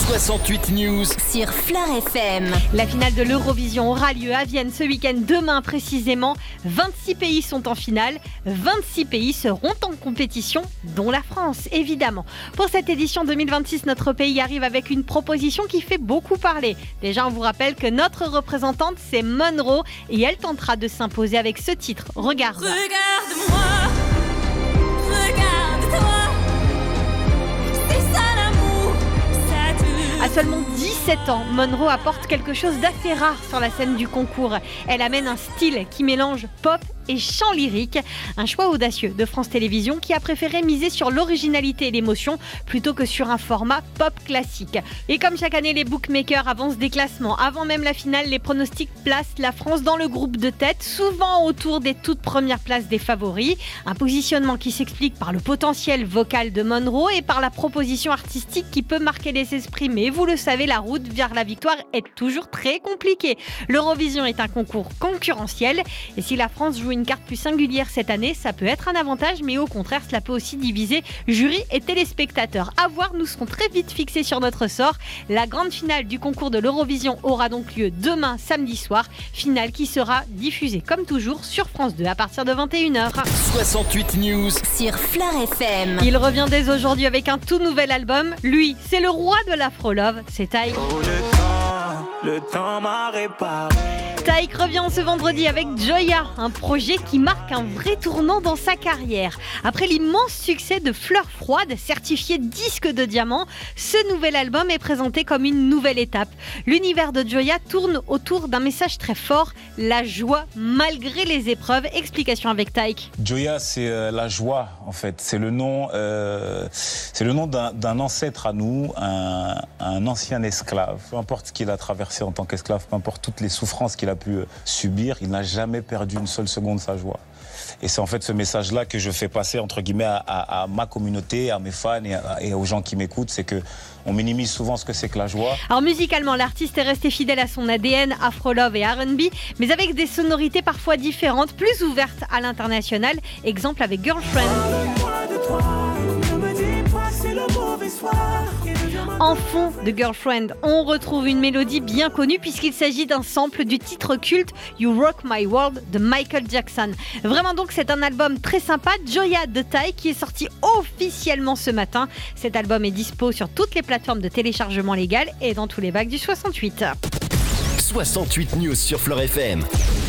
68 News sur Fleur FM. La finale de l'Eurovision aura lieu à Vienne ce week-end, demain précisément. 26 pays sont en finale, 26 pays seront en compétition, dont la France, évidemment. Pour cette édition 2026, notre pays arrive avec une proposition qui fait beaucoup parler. Déjà, on vous rappelle que notre représentante, c'est Monroe, et elle tentera de s'imposer avec ce titre. Regarde. Regarde-moi, regarde-toi, c'est ça l'amour, ça dure. À seulement 17 ans, Monroe apporte quelque chose d'assez rare sur la scène du concours. Elle amène un style qui mélange pop et chant lyrique. Un choix audacieux de France Télévisions qui a préféré miser sur l'originalité et l'émotion plutôt que sur un format pop classique. Et comme chaque année, les bookmakers avancent des classements. Avant même la finale, les pronostics placent la France dans le groupe de tête, souvent autour des toutes premières places des favoris. Un positionnement qui s'explique par le potentiel vocal de Monroe et par la proposition artistique qui peut marquer les esprits. Mais vous le savez, la route vers la victoire est toujours très compliquée. L'Eurovision est un concours concurrentiel et si la France joue une carte plus singulière cette année, ça peut être un avantage, mais au contraire, cela peut aussi diviser jury et téléspectateurs. À voir, nous serons très vite fixés sur notre sort. La grande finale du concours de l'Eurovision aura donc lieu demain, samedi soir. Finale qui sera diffusée, comme toujours, sur France 2 à partir de 21h. 68 News Sur Fleur FM. Il revient dès aujourd'hui avec un tout nouvel album. Lui, c'est le roi de l'afro-love, c'est Taïk. Oh, le temps m'a réparé. Taïk revient ce vendredi avec Joya, un projet qui marque un vrai tournant dans sa carrière. Après l'immense succès de Fleurs froides, certifié disque de diamant, ce nouvel album est présenté comme une nouvelle étape. L'univers de Joya tourne autour d'un message très fort, la joie malgré les épreuves. Explication avec Taïk. Joya, c'est la joie en fait. C'est le nom d'un ancêtre à nous, un ancien esclave. Peu importe ce qu'il a traversé en tant qu'esclave, peu importe toutes les souffrances qu'il a pu subir, il n'a jamais perdu une seule seconde sa joie. Et c'est en fait ce message-là que je fais passer entre guillemets à ma communauté, à mes fans et aux gens qui m'écoutent, c'est que on minimise souvent ce que c'est que la joie. Alors musicalement, l'artiste est resté fidèle à son ADN Afro-Love et R&B, mais avec des sonorités parfois différentes, plus ouvertes à l'international. Exemple avec Girlfriend. En fond de Girlfriend, on retrouve une mélodie bien connue puisqu'il s'agit d'un sample du titre culte You Rock My World de Michael Jackson. Vraiment donc, c'est un album très sympa, Joya de Taïk, qui est sorti officiellement ce matin. Cet album est dispo sur toutes les plateformes de téléchargement légal et dans tous les bacs du 68. 68 News sur Fleur FM.